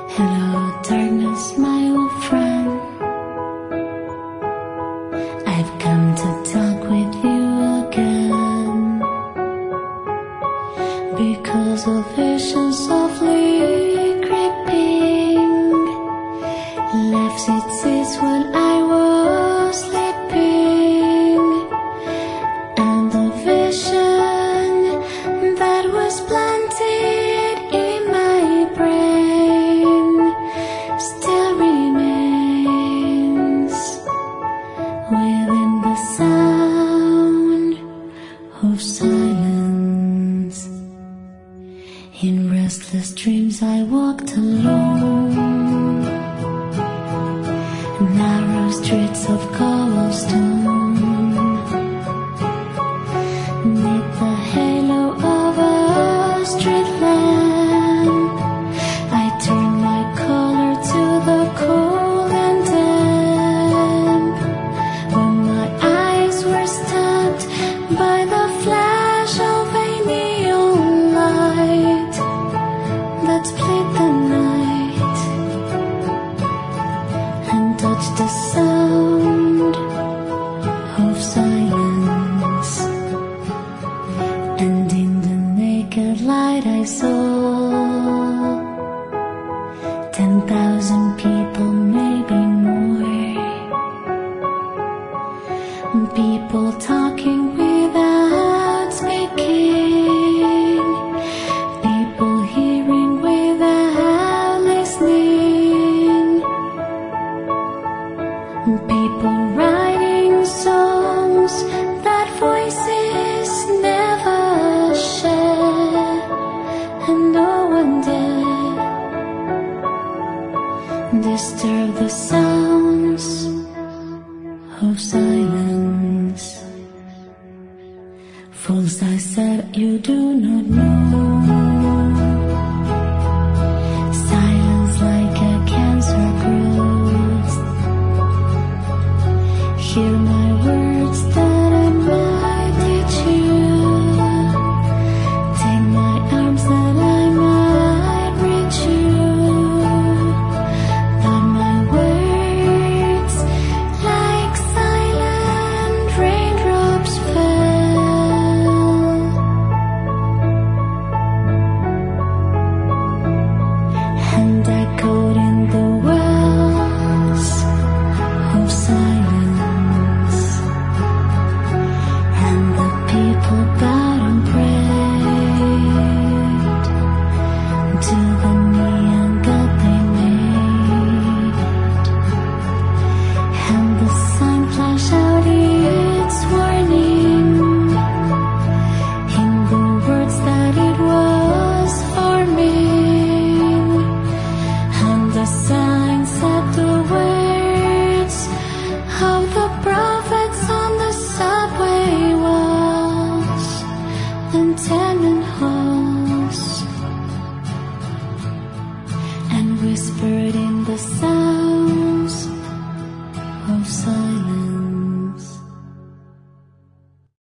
Hello, darkness, my old friend. I've come to talk with you again, because a vision softly creeping left its seeds when I was sleeping, and the vision that was planted in my brain still remains within the sound of silence. In restless dreams I walked alone, narrow streets of cobblestone, neath the halo of a street lamp. I turned my collar to the cold and damp, when my eyes were stabbed by the flash of a neon light that split the night and touched the sound of silence. And in the naked light I saw 10,000 people, maybe more, people talking without speaking, people hearing without listening, people writing songs that voices never share, and no one dare disturb the sounds of silence. Fools, I said, you do not know. Silence like a cancer grows. Hear my words that I might teach you. Take my arms that I might reach you. But my words, like silent raindrops, fell and echoed in the wells of silence. And the people bowed and prayed to the neon god they made, and the sun flashed out its warning in the words that it was forming, and the sign said the words of the prophets on the subway walls and tenement halls, and whispered in the